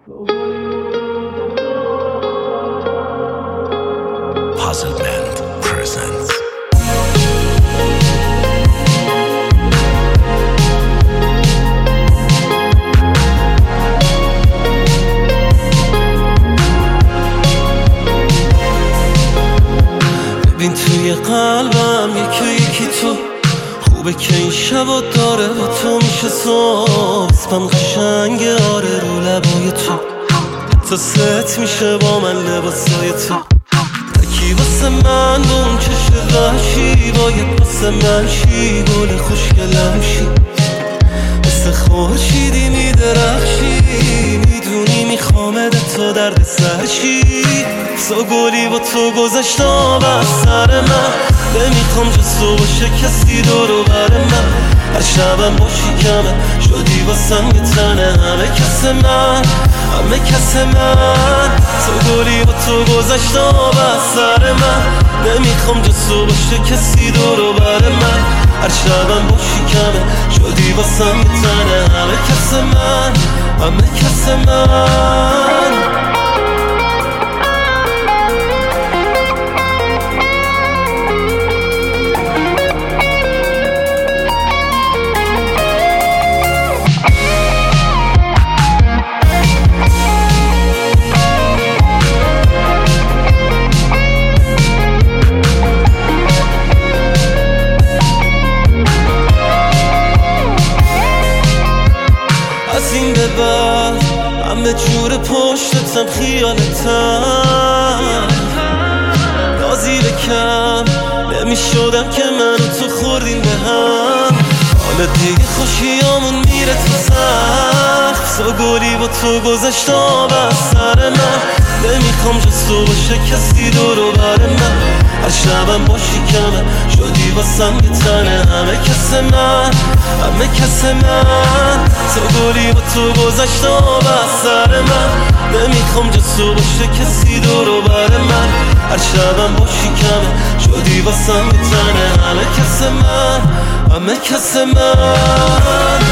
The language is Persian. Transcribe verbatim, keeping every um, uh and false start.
Puzzle Band presents. ببین توی قلبم یکی یکی تو خوبه که این شبا داره و تو میشه صبح اسمم قشنگه آره رو لبای تو تا ست میشه با من لباسای تو تکی واسه من با اون چشم وحشی باید واسه من شی گل خوشگلم شی مثل خورشیدی میدرخشی میدونی میخوامد تو درد سرشی سا گلی با تو گذشت آب از سر من نمیخوام جز تو باشه کسی دورو بر من هر شبم باشی کمه شدی واسم یه تنه همه کس من همه کس من سا گلی با تو گذشت آب از سر من نمیخوام جز تو باشه کسی دورو بر من هر شبم باشی کمه شدی واسم یه تنه همه کس من همه کس من از این به بعد همه جور پشتتم خیالتم نازی بکم نمیشدم که من و تو خوردیم به هم حالا دیگه خوشیامون میره تو سخت سا گلی با تو گذشت آب از سر من نمیخوام جز تو باشه کسی دورو بر من هر شبم باشی کمه شدی واسم یه تنه همه کس من همه کس من سا گلی با تو گذشت آب از سر من نمیخوام جز تو باشه کسی دورو بر من هر شبم باشی کمه شدی واسم یه تنه همه کس من همه کس من